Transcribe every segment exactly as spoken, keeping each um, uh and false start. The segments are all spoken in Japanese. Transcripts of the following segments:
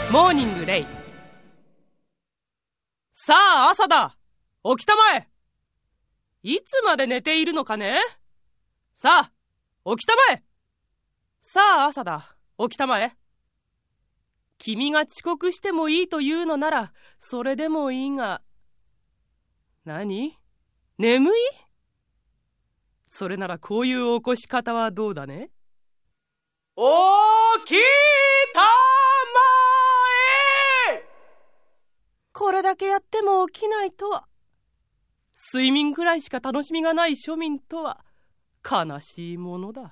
モーニングレイ。さあ朝だ、起きたまえ。いつまで寝ているのかね。さあ起きたまえ。さあ朝だ、起きたまえ。君が遅刻してもいいというのならそれでもいいが。何？眠い？それならこういう起こし方はどうだね。起きたまえ。これだけやっても起きないとは。睡眠くらいしか楽しみがない庶民とは悲しいものだ。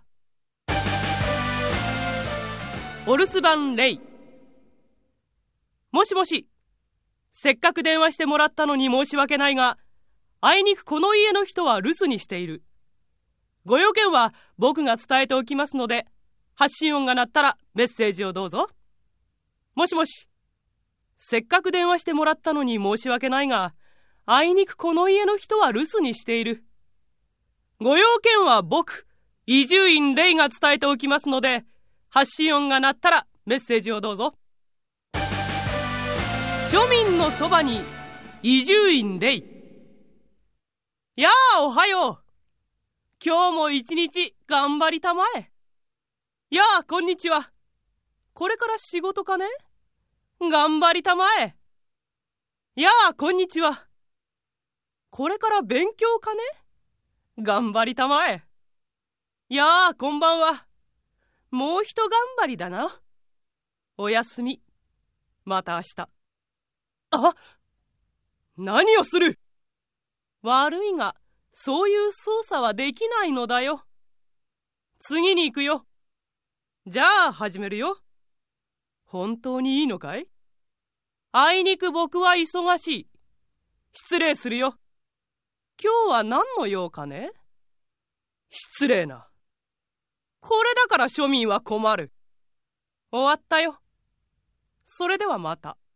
お留守番レイ。もしもし、せっかく電話してもらったのに申し訳ないが、あいにくこの家の人は留守にしている。ご用件は僕が伝えておきますので、発信音が鳴ったらメッセージをどうぞ。もしもし、せっかく電話してもらったのに申し訳ないが、あいにくこの家の人は留守にしている。ご用件は僕、伊集院レイが伝えておきますので、発信音が鳴ったらメッセージをどうぞ。庶民のそばに伊集院レイ。やあおはよう。今日も一日頑張りたまえ。やあこんにちは。これから仕事かね。頑張りたまえ。やあこんにちは。これから勉強かね。頑張りたまえ。やあこんばんは。もうひと頑張りだな。おやすみ。また明日。あ、何をする。悪いがそういう操作はできないのだよ。次に行くよ。じゃあ始めるよ。本当にいいのかい。あいにく僕は忙しい。失礼するよ。今日は何の用かね。失礼な。これだから庶民は困る。終わったよ。それではまた。